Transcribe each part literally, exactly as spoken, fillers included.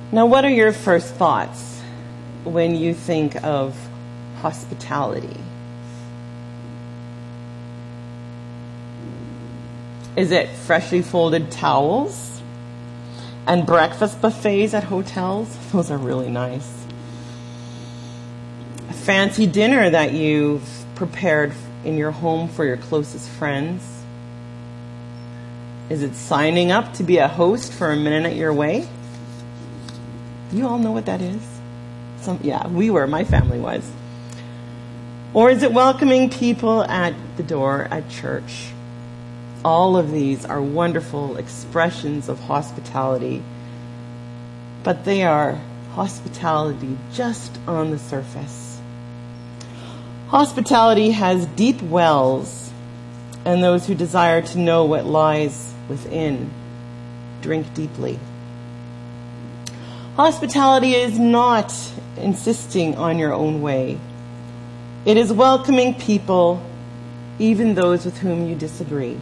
Now, what are your first thoughts when you think of hospitality? Is it freshly folded towels and breakfast buffets at hotels? Those are really nice. A fancy dinner that you've prepared in your home for your closest friends? Is it signing up to be a host for a minute your way? You all know what that is? Some, yeah, we were. My family was. Or is it welcoming people at the door at church? All of these are wonderful expressions of hospitality, but they are hospitality just on the surface. Hospitality has deep wells, and those who desire to know what lies within drink deeply. Hospitality is not insisting on your own way. It is welcoming people, even those with whom you disagree.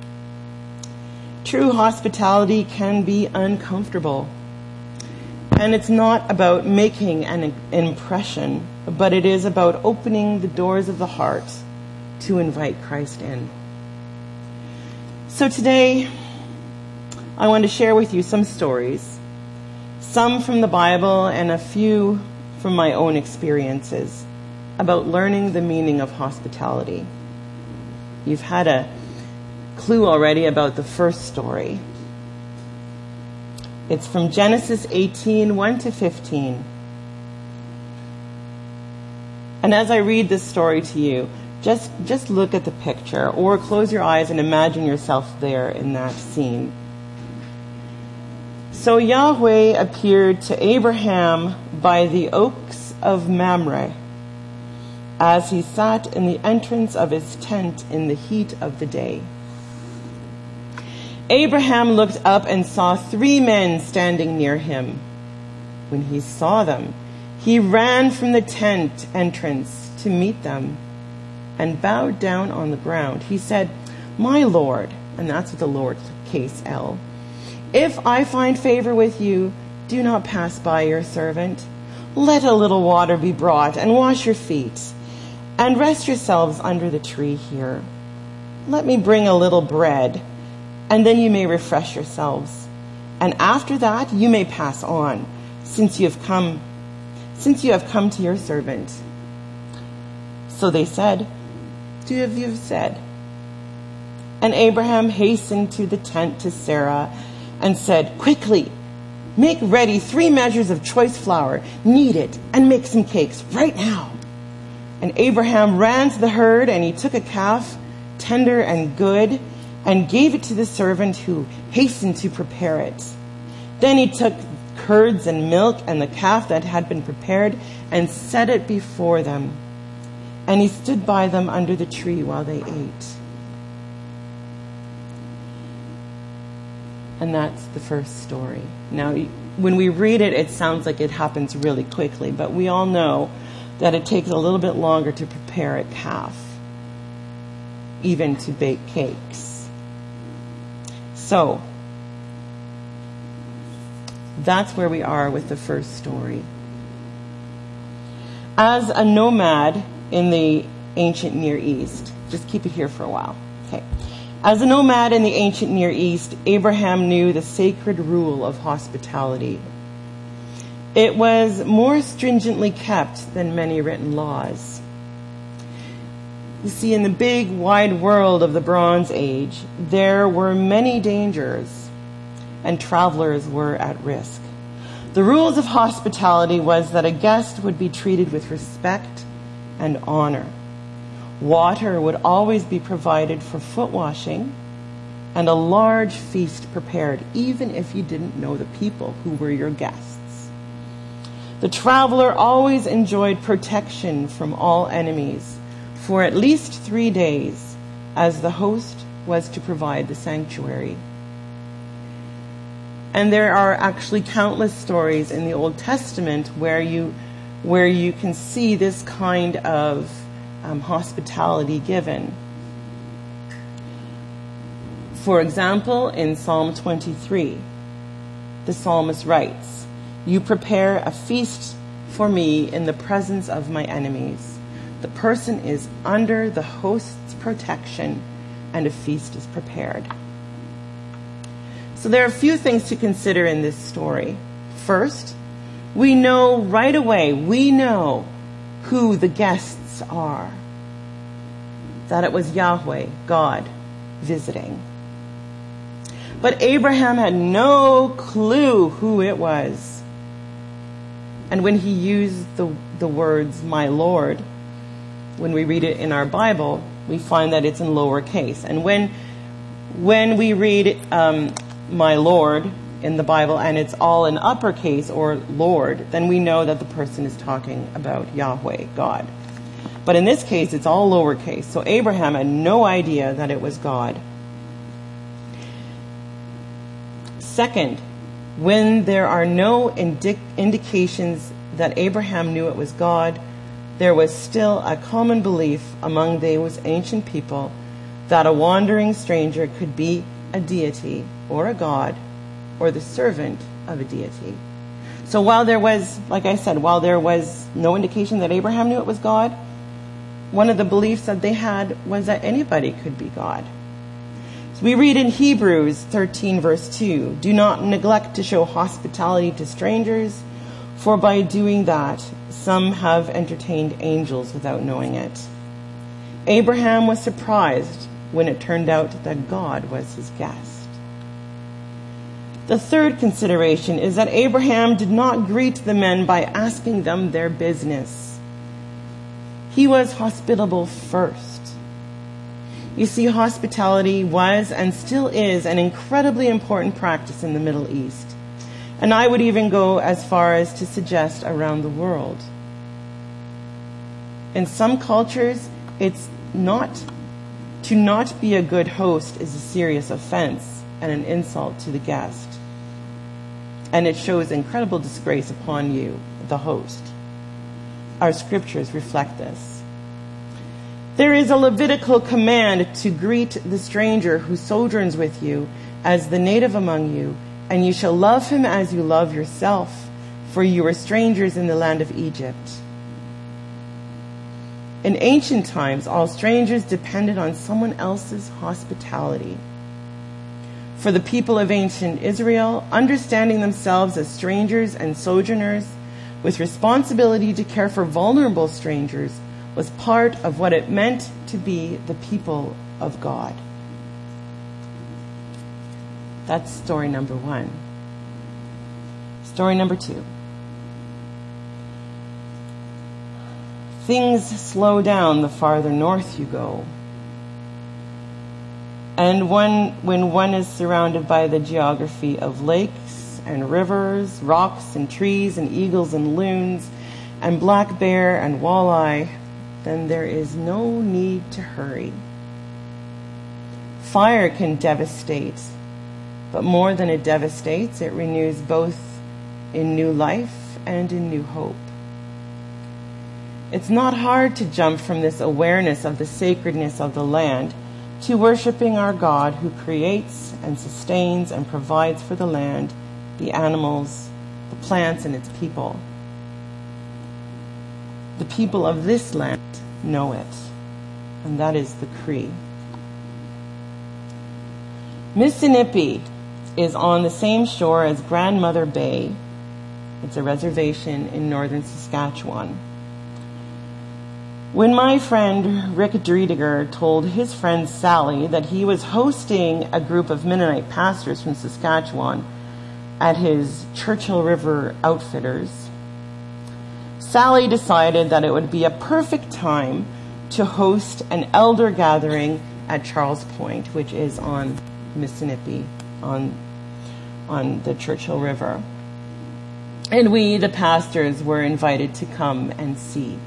True hospitality can be uncomfortable. And it's not about making an impression, but it is about opening the doors of the heart to invite Christ in. So today, I want to share with you some stories, some from the Bible and a few from my own experiences about learning the meaning of hospitality. You've had a clue already about the first story. It's from Genesis eighteen, one to fifteen. And as I read this story to you, just, just look at the picture or close your eyes and imagine yourself there in that scene. So Yahweh appeared to Abraham by the oaks of Mamre as he sat in the entrance of his tent in the heat of the day. Abraham looked up and saw three men standing near him. When he saw them, he ran from the tent entrance to meet them and bowed down on the ground. He said, "My Lord," and that's with the lowercase l, "if I find favor with you, do not pass by your servant. Let a little water be brought and wash your feet, and rest yourselves under the tree here. Let me bring a little bread, and then you may refresh yourselves. And after that, you may pass on, since you have come, since you have come to your servant." So they said, "Do as you have said." And Abraham hastened to the tent to Sarah and said, "Quickly, make ready three measures of choice flour, knead it, and make some cakes right now." And Abraham ran to the herd, and he took a calf, tender and good, and gave it to the servant who hastened to prepare it. Then he took curds and milk and the calf that had been prepared and set it before them. And he stood by them under the tree while they ate. And that's the first story. Now, when we read it, it sounds like it happens really quickly, but we all know that it takes a little bit longer to prepare a calf, even to bake cakes. So, that's where we are with the first story. As a nomad in the ancient Near East, just keep it here for a while. Okay. As a nomad in the ancient Near East, Abraham knew the sacred rule of hospitality. It was more stringently kept than many written laws. You see, in the big, wide world of the Bronze Age, there were many dangers, and travelers were at risk. The rules of hospitality was that a guest would be treated with respect and honor. Water would always be provided for foot washing, and a large feast prepared, even if you didn't know the people who were your guests. The traveler always enjoyed protection from all enemies for at least three days, as the host was to provide the sanctuary. And there are actually countless stories in the Old Testament where you where you can see this kind of um, hospitality given. For example, in Psalm twenty-three, the psalmist writes, You prepare a feast for me in the presence of my enemies. The person is under the host's protection, and a feast is prepared. So there are a few things to consider in this story. First, we know right away, we know who the guests are. That it was Yahweh, God, visiting. But Abraham had no clue who it was. And when he used the, the words, my Lord, when we read it in our Bible, we find that it's in lowercase. And when when we read um, my Lord in the Bible and it's all in uppercase or Lord, then we know that the person is talking about Yahweh, God. But in this case, it's all lowercase. So Abraham had no idea that it was God. Second, when there are no indi- indications that Abraham knew it was God, there was still a common belief among those ancient people that a wandering stranger could be a deity or a god or the servant of a deity. So while there was, like I said, while there was no indication that Abraham knew it was God, one of the beliefs that they had was that anybody could be God. So we read in Hebrews thirteen verse two, do not neglect to show hospitality to strangers, for by doing that, some have entertained angels without knowing it. Abraham was surprised when it turned out that God was his guest. The third consideration is that Abraham did not greet the men by asking them their business. He was hospitable first. You see, hospitality was and still is an incredibly important practice in the Middle East. And I would even go as far as to suggest around the world. In some cultures, it's not, to not be a good host is a serious offense and an insult to the guest. And it shows incredible disgrace upon you, the host. Our scriptures reflect this. There is a Levitical command to greet the stranger who sojourns with you as the native among you, and you shall love him as you love yourself, for you are strangers in the land of Egypt. In ancient times, all strangers depended on someone else's hospitality. For the people of ancient Israel, understanding themselves as strangers and sojourners, with responsibility to care for vulnerable strangers, was part of what it meant to be the people of God. That's story number one. Story number two. Things slow down the farther north you go. And when, when one is surrounded by the geography of lakes and rivers, rocks and trees and eagles and loons and black bear and walleye, then there is no need to hurry. Fire can devastate, but more than it devastates, it renews both in new life and in new hope. It's not hard to jump from this awareness of the sacredness of the land to worshiping our God who creates and sustains and provides for the land, the animals, the plants, and its people. The people of this land know it, and that is the Cree. Missinippi is on the same shore as Grandmother Bay. It's a reservation in northern Saskatchewan. When my friend Rick Driediger told his friend Sally that he was hosting a group of Mennonite pastors from Saskatchewan at his Churchill River Outfitters, Sally decided that it would be a perfect time to host an elder gathering at Charles Point, which is on Missinippi, on, on the Churchill River. And we, the pastors, were invited to come and see.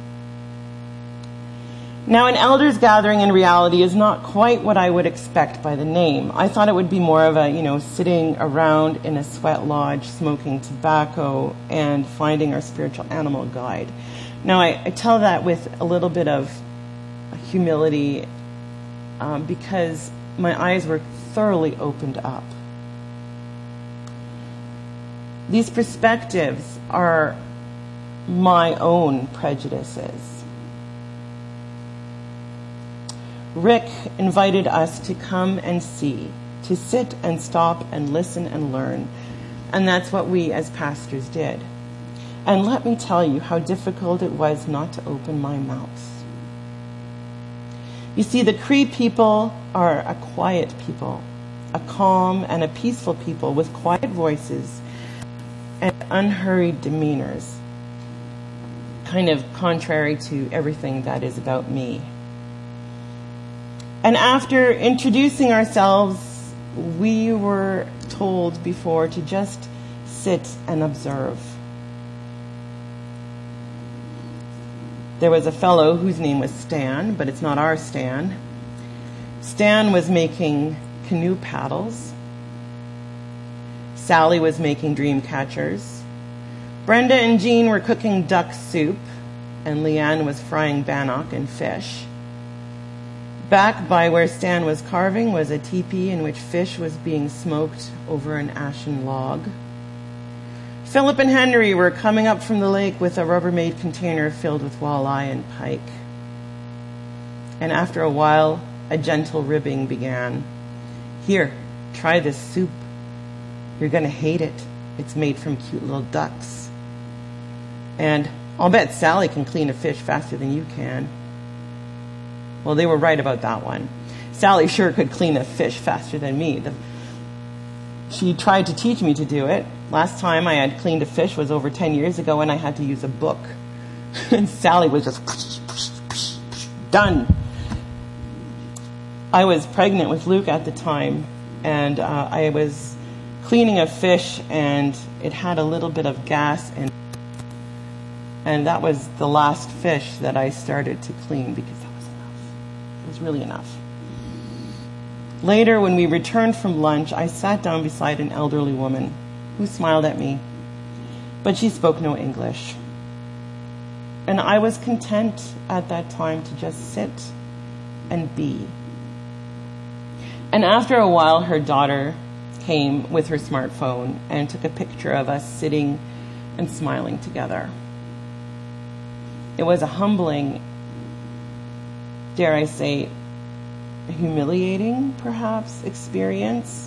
Now, an elders gathering in reality is not quite what I would expect by the name. I thought it would be more of a, you know, sitting around in a sweat lodge, smoking tobacco, and finding our spiritual animal guide. Now, I, I tell that with a little bit of humility um, because my eyes were thoroughly opened up. These perspectives are my own prejudices. Rick invited us to come and see, to sit and stop and listen and learn. And that's what we as pastors did. And let me tell you how difficult it was not to open my mouth. You see, the Cree people are a quiet people, a calm and a peaceful people with quiet voices and unhurried demeanors, kind of contrary to everything that is about me. And after introducing ourselves, we were told before to just sit and observe. There was a fellow whose name was Stan, but it's not our Stan. Stan was making canoe paddles. Sally was making dream catchers. Brenda and Jean were cooking duck soup, and Leanne was frying bannock and fish. Back by where Stan was carving was a teepee in which fish was being smoked over an ashen log. Philip and Henry were coming up from the lake with a Rubbermaid container filled with walleye and pike. And after a while, a gentle ribbing began. Here, try this soup. You're going to hate it. It's made from cute little ducks. And I'll bet Sally can clean a fish faster than you can. Well, they were right about that one. Sally sure could clean a fish faster than me. The, she tried to teach me to do it. Last time I had cleaned a fish was over ten years ago, and I had to use a book. And Sally was just done. I was pregnant with Luke at the time, and uh, I was cleaning a fish, and it had a little bit of gas in it. And that was the last fish that I started to clean because that was enough. It was really enough. Later, when we returned from lunch, I sat down beside an elderly woman who smiled at me, but she spoke no English. And I was content at that time to just sit and be. And after a while, her daughter came with her smartphone and took a picture of us sitting and smiling together. It was a humbling, dare I say, humiliating, perhaps, experience.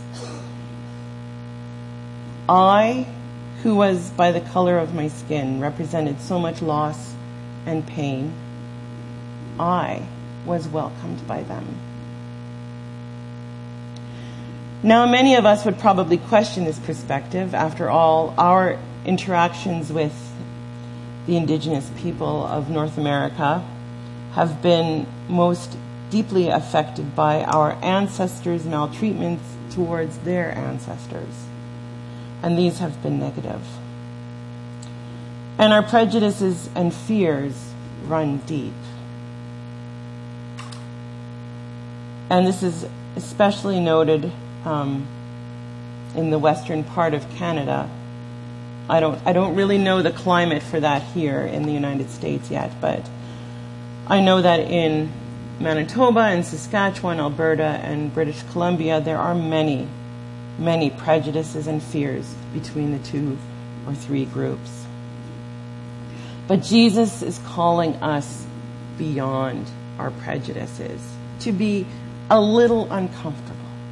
I, who was by the color of my skin, represented so much loss and pain. I was welcomed by them. Now, many of us would probably question this perspective. After all, our interactions with the indigenous people of North America have been most deeply affected by our ancestors' maltreatments towards their ancestors. And these have been negative. And our prejudices and fears run deep. And this is especially noted um, in the western part of Canada. I don't I don't really know the climate for that here in the United States yet, but I know that in Manitoba and Saskatchewan, Alberta, and British Columbia, there are many, many prejudices and fears between the two or three groups. But Jesus is calling us beyond our prejudices, to be a little uncomfortable.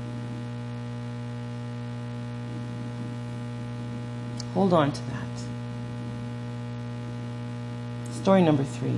Hold on to that. Story number three.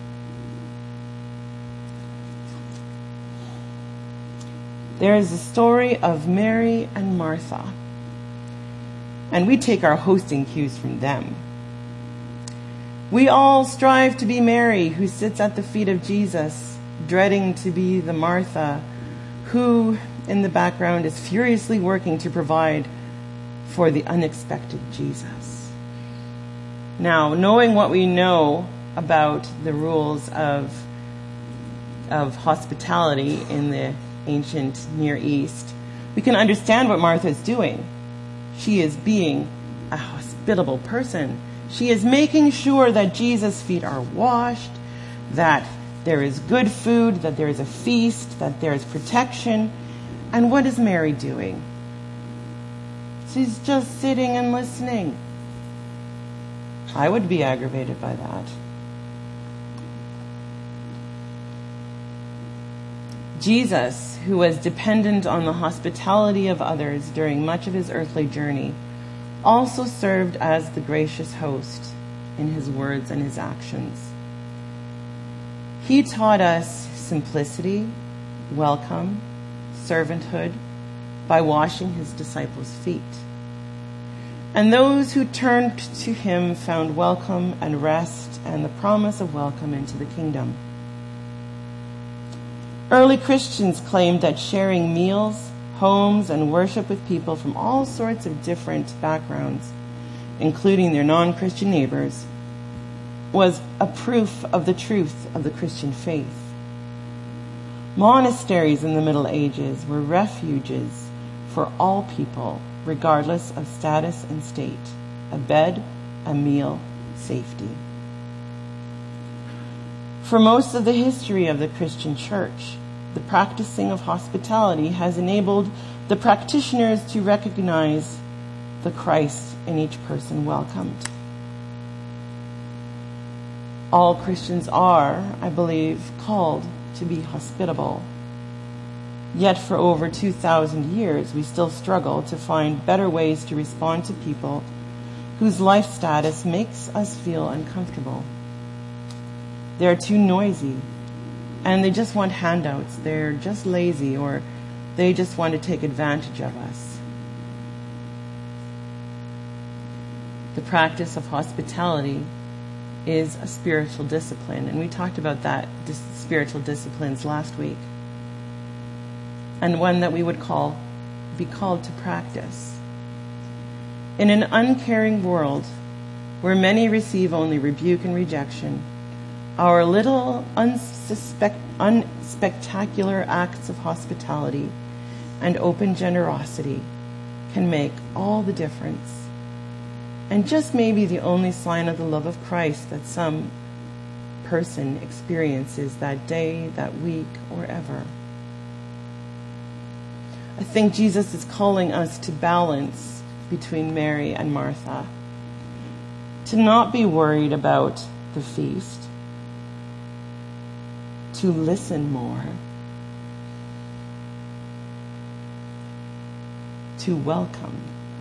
There is a story of Mary and Martha, and we take our hosting cues from them. We all strive to be Mary, who sits at the feet of Jesus, dreading to be the Martha, who, in the background, is furiously working to provide for the unexpected Jesus. Now, knowing what we know about the rules of, of hospitality in the ancient Near East, we can understand what Martha is doing. She is being a hospitable person. She is making sure that Jesus' feet are washed, that there is good food, that there is a feast, that there is protection. And what is Mary doing? She's just sitting and listening. I would be aggravated by that. Jesus, who was dependent on the hospitality of others during much of his earthly journey, also served as the gracious host in his words and his actions. He taught us simplicity, welcome, servanthood by washing his disciples' feet. And those who turned to him found welcome and rest and the promise of welcome into the kingdom. Early Christians claimed that sharing meals, homes, and worship with people from all sorts of different backgrounds, including their non-Christian neighbors, was a proof of the truth of the Christian faith. Monasteries in the Middle Ages were refuges for all people, regardless of status and state, a bed, a meal, safety. For most of the history of the Christian church, the practicing of hospitality has enabled the practitioners to recognize the Christ in each person welcomed. All Christians are, I believe, called to be hospitable. Yet for over two thousand years, we still struggle to find better ways to respond to people whose life status makes us feel uncomfortable. They're too noisy, and they just want handouts. They're just lazy, or they just want to take advantage of us. The practice of hospitality is a spiritual discipline, and we talked about that dis- spiritual disciplines last week, and one that we would call be called to practice. In an uncaring world where many receive only rebuke and rejection, our little unsuspect, unspectacular acts of hospitality and open generosity can make all the difference, and just maybe the only sign of the love of Christ that some person experiences that day, that week, or ever. I think Jesus is calling us to balance between Mary and Martha, to not be worried about the feast, to listen more, to welcome.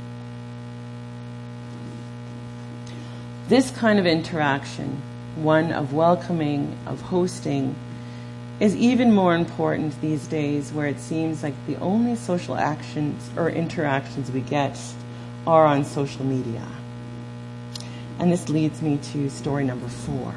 This kind of interaction, one of welcoming, of hosting, is even more important these days, where it seems like the only social actions or interactions we get are on social media. And this leads me to story number four.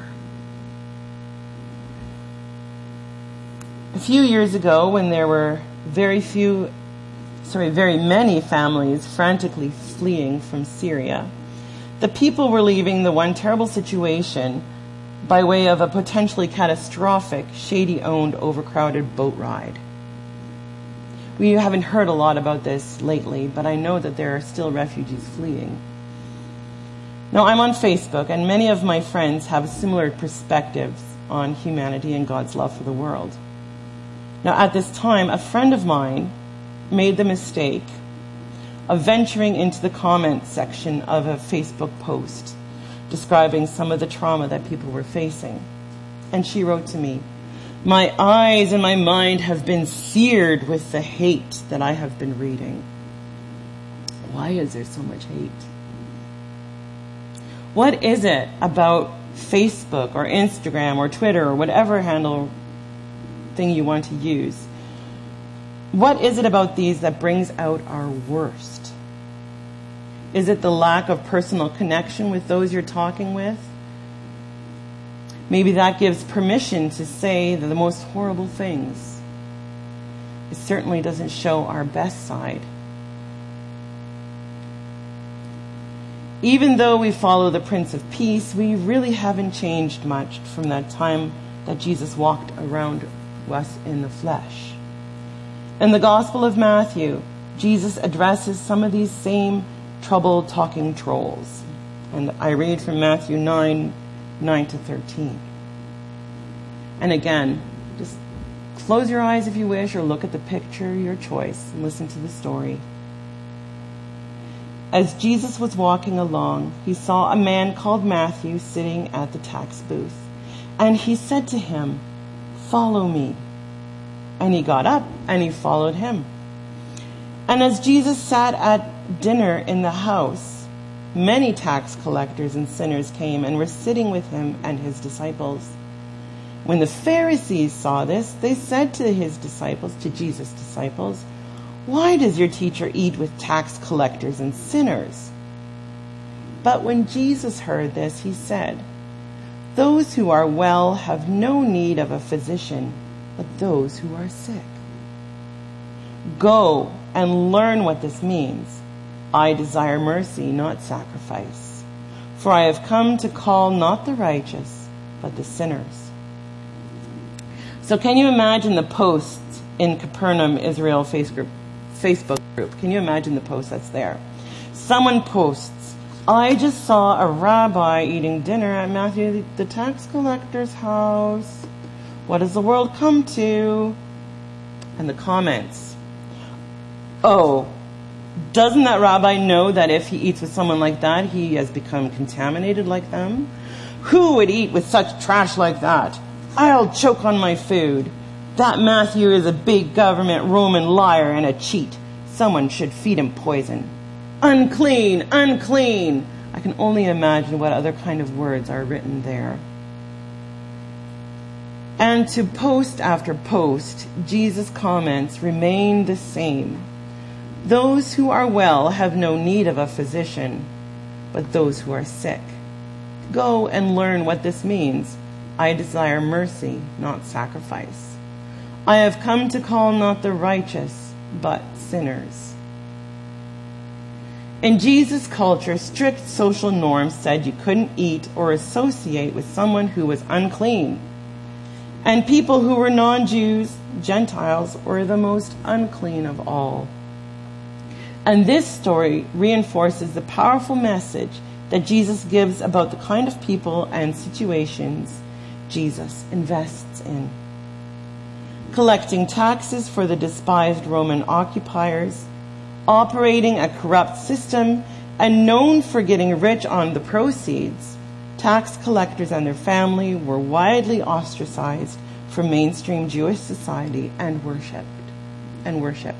A few years ago, when there were very few, sorry, very many families frantically fleeing from Syria, the people were leaving the one terrible situation by way of a potentially catastrophic, shady-owned, overcrowded boat ride. We haven't heard a lot about this lately, but I know that there are still refugees fleeing. Now, I'm on Facebook, and many of my friends have similar perspectives on humanity and God's love for the world. Now, at this time, a friend of mine made the mistake of venturing into the comments section of a Facebook post describing some of the trauma that people were facing. And she wrote to me, "My eyes and my mind have been seared with the hate that I have been reading." Why is there so much hate? What is it about Facebook or Instagram or Twitter or whatever handle thing you want to use? What is it about these that brings out our worst? Is it the lack of personal connection with those you're talking with? Maybe that gives permission to say the most horrible things. It certainly doesn't show our best side. Even though we follow the Prince of Peace, we really haven't changed much from that time that Jesus walked around us in the flesh. In the Gospel of Matthew, Jesus addresses some of these same troubled talking trolls. And I read from Matthew nine, nine to thirteen. And again, just close your eyes if you wish, or look at the picture, your choice, and listen to the story. As Jesus was walking along, he saw a man called Matthew sitting at the tax booth. And he said to him, "Follow me." And he got up and he followed him. And as Jesus sat at dinner in the house, many tax collectors and sinners came and were sitting with him and his disciples. When the Pharisees saw this, they said to his disciples, to Jesus' disciples, "Why does your teacher eat with tax collectors and sinners?" But when Jesus heard this, he said, "Those who are well have no need of a physician, but those who are sick. Go and learn what this means. I desire mercy, not sacrifice. For I have come to call not the righteous, but the sinners." So can you imagine the posts in Capernaum, Israel Facebook group? Can you imagine the post that's there? Someone posts, "I just saw a rabbi eating dinner at Matthew the tax collector's house. What does the world come to?" And the comments, "Oh, doesn't that rabbi know that if he eats with someone like that, he has become contaminated like them? Who would eat with such trash like that? I'll choke on my food. That Matthew is a big government Roman liar and a cheat. Someone should feed him poison. Unclean, unclean." I can only imagine what other kind of words are written there. And to post after post, Jesus' comments remain the same. Those who are well have no need of a physician, but those who are sick. Go and learn what this means. I desire mercy, not sacrifice. I have come to call not the righteous, but sinners. In Jesus' culture, strict social norms said you couldn't eat or associate with someone who was unclean. And people who were non-Jews, Gentiles, were the most unclean of all. And this story reinforces the powerful message that Jesus gives about the kind of people and situations Jesus invests in. Collecting taxes for the despised Roman occupiers, operating a corrupt system, and known for getting rich on the proceeds, tax collectors and their family were widely ostracized from mainstream Jewish society and worshipped and worship.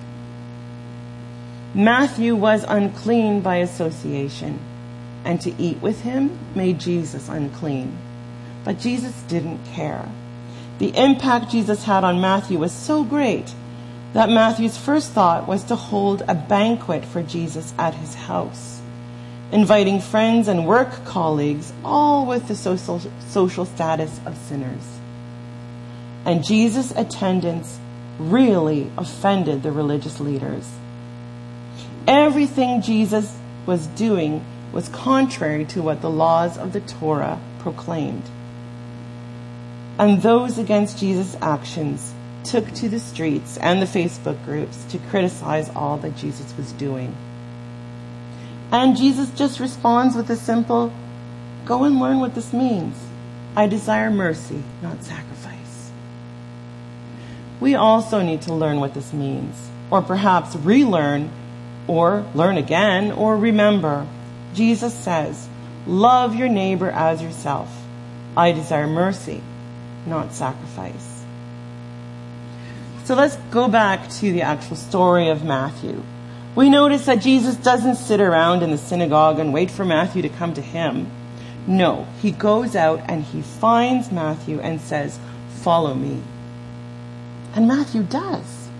Matthew was unclean by association, and to eat with him made Jesus unclean. But Jesus didn't care. The impact Jesus had on Matthew was so great that Matthew's first thought was to hold a banquet for Jesus at his house, inviting friends and work colleagues, all with the social, social status of sinners. And Jesus' attendance really offended the religious leaders. Everything Jesus was doing was contrary to what the laws of the Torah proclaimed. And those against Jesus' actions took to the streets and the Facebook groups to criticize all that Jesus was doing. And Jesus just responds with a simple, "Go and learn what this means. I desire mercy, not sacrifice." We also need to learn what this means, or perhaps relearn, or learn again, or remember. Jesus says, "Love your neighbor as yourself. I desire mercy, not sacrifice." So let's go back to the actual story of Matthew. We notice that Jesus doesn't sit around in the synagogue and wait for Matthew to come to him. No, he goes out and he finds Matthew and says, "Follow me." And Matthew does.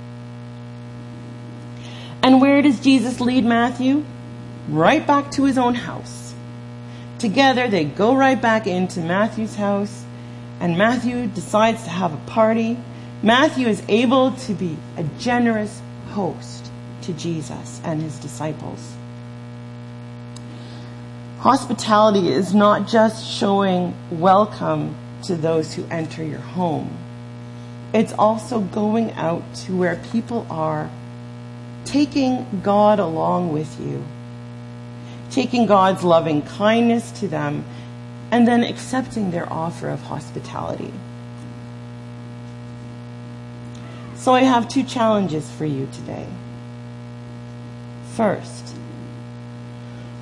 And where does Jesus lead Matthew? Right back to his own house. Together they go right back into Matthew's house, and Matthew decides to have a party. Matthew is able to be a generous host to Jesus and his disciples. Hospitality is not just showing welcome to those who enter your home. It's also going out to where people are, taking God along with you, taking God's loving kindness to them, and then accepting their offer of hospitality. So I have two challenges for you today. First,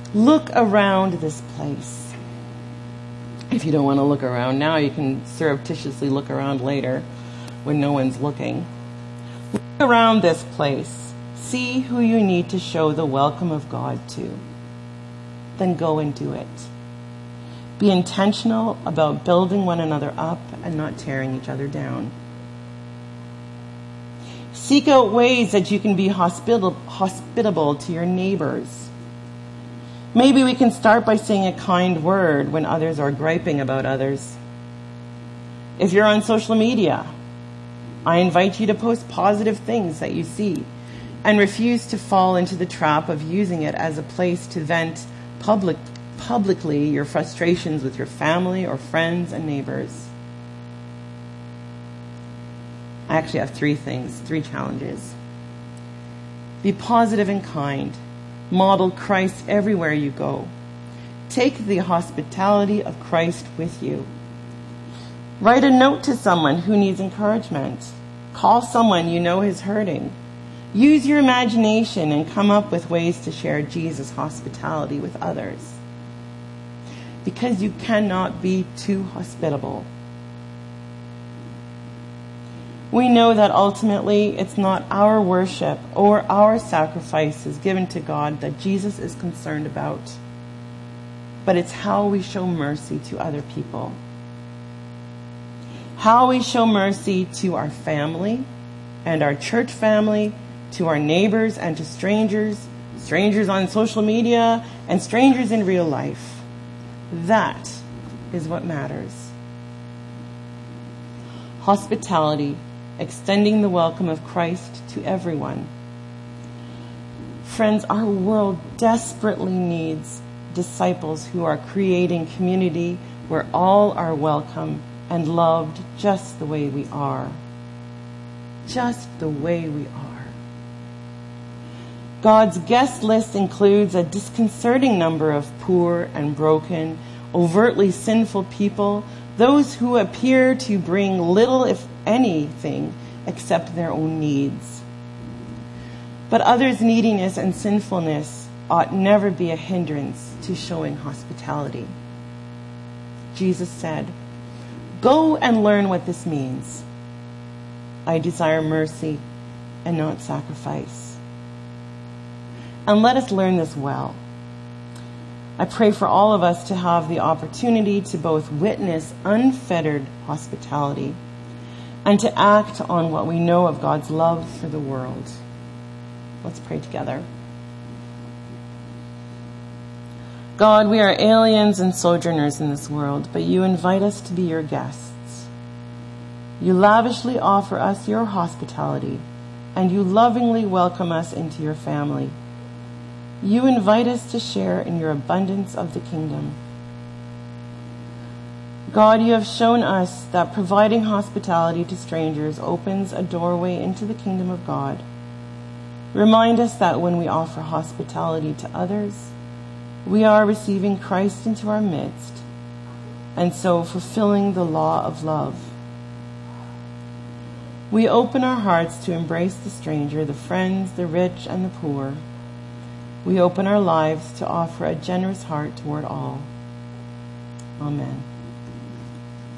Look around this place. If you don't want to look around now, you can surreptitiously look around later when no one's looking. Look around this place. See who you need to show the welcome of God to. Then go and do it. Be intentional about building one another up and not tearing each other down. Seek out ways that you can be hospitable, hospitable to your neighbors. Maybe we can start by saying a kind word when others are griping about others. If you're on social media, I invite you to post positive things that you see and refuse to fall into the trap of using it as a place to vent public, publicly your frustrations with your family or friends and neighbors. I actually have three things, three challenges. Be positive and kind. Model Christ everywhere you go. Take the hospitality of Christ with you. Write a note to someone who needs encouragement. Call someone you know is hurting. Use your imagination and come up with ways to share Jesus' hospitality with others. Because you cannot be too hospitable. We know that ultimately it's not our worship or our sacrifices given to God that Jesus is concerned about, but it's how we show mercy to other people. How we show mercy to our family and our church family, to our neighbors and to strangers, strangers on social media and strangers in real life. That is what matters. Hospitality, extending the welcome of Christ to everyone. Friends, our world desperately needs disciples who are creating community where all are welcome and loved just the way we are. Just the way we are. God's guest list includes a disconcerting number of poor and broken, overtly sinful people, those who appear to bring little, if anything, except their own needs. But others' neediness and sinfulness ought never be a hindrance to showing hospitality. Jesus said, "Go and learn what this means. I desire mercy and not sacrifice." And let us learn this well. I pray for all of us to have the opportunity to both witness unfettered hospitality and to act on what we know of God's love for the world. Let's pray together. God, we are aliens and sojourners in this world, but you invite us to be your guests. You lavishly offer us your hospitality, and you lovingly welcome us into your family. You invite us to share in your abundance of the kingdom. God, you have shown us that providing hospitality to strangers opens a doorway into the kingdom of God. Remind us that when we offer hospitality to others, we are receiving Christ into our midst, and so fulfilling the law of love. We open our hearts to embrace the stranger, the friends, the rich, and the poor. We open our lives to offer a generous heart toward all. Amen.